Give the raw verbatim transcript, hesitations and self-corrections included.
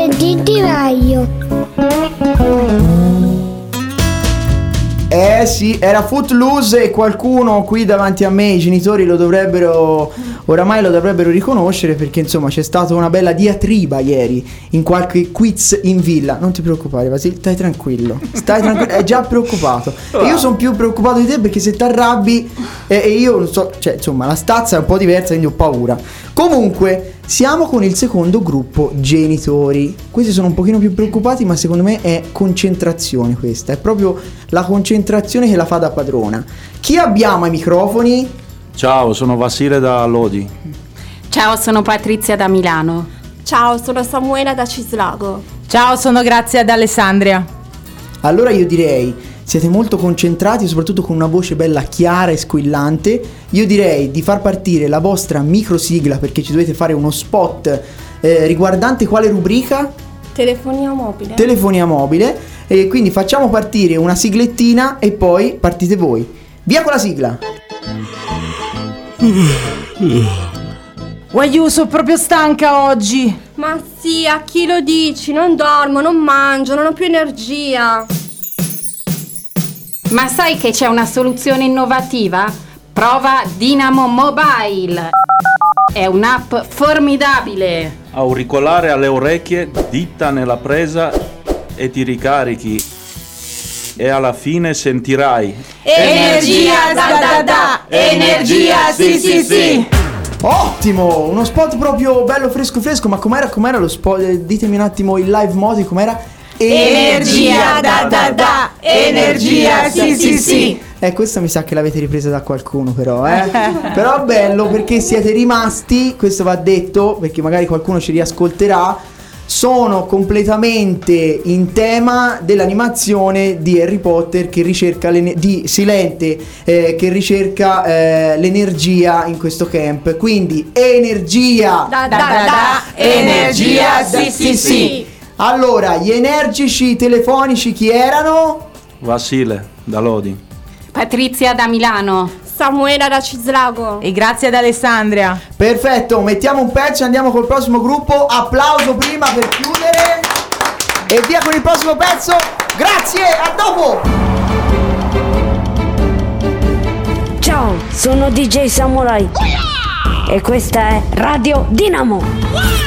sentiti meglio. Eh sì, era Footloose e qualcuno qui davanti a me, i genitori lo dovrebbero, oramai lo dovrebbero riconoscere, perché insomma c'è stata una bella diatriba ieri in qualche quiz in villa. Non ti preoccupare Vasile, stai tranquillo, stai tranquillo, è già preoccupato. E io sono più preoccupato di te, perché se ti arrabbi e, e io non so, cioè insomma la stazza è un po' diversa, quindi ho paura. Comunque siamo con il secondo gruppo, genitori. Questi sono un pochino più preoccupati, ma secondo me è concentrazione questa, è proprio la concentrazione che la fa da padrona. Chi abbiamo ai microfoni? Ciao, sono Vasile da Lodi. Ciao, sono Patrizia da Milano. Ciao, sono Samuela da Cislago. Ciao, sono Grazia da Alessandria. Allora io direi, siete molto concentrati, soprattutto con una voce bella chiara e squillante. Io direi di far partire la vostra microsigla, perché ci dovete fare uno spot eh, riguardante quale rubrica? Telefonia mobile. Telefonia mobile. E quindi facciamo partire una siglettina e poi partite voi. Via con la sigla. Guagliù, sono proprio stanca oggi. Ma sì, a chi lo dici? Non dormo, non mangio, non ho più energia. Ma sai che c'è una soluzione innovativa? Prova Dynamo Mobile. È un'app formidabile. Auricolare alle orecchie, dita nella presa e ti ricarichi. E alla fine sentirai Energia da da da, energia sì sì sì. Ottimo, uno spot proprio bello fresco fresco. Ma com'era, com'era lo spot? Eh, Ditemi un attimo il live mode, com'era? Energia da da da, energia sì sì sì. Eh, questa mi sa che l'avete ripresa da qualcuno però, eh. Però bello, perché siete rimasti, questo va detto, perché magari qualcuno ci riascolterà. Sono completamente in tema dell'animazione di Harry Potter, che ricerca l'ener- di Silente eh, che ricerca eh, l'energia in questo camp. Quindi energia Da da da, da energia sì sì sì. Allora, gli energici telefonici chi erano? Vasile da Lodi. Patrizia da Milano. Samuela da Cislago. E grazie ad Alessandria. Perfetto, mettiamo un pezzo e andiamo col prossimo gruppo. Applauso prima per chiudere. E via con il prossimo pezzo. Grazie, a dopo. Ciao, sono D J Samurai. E questa è Radio Dynamo.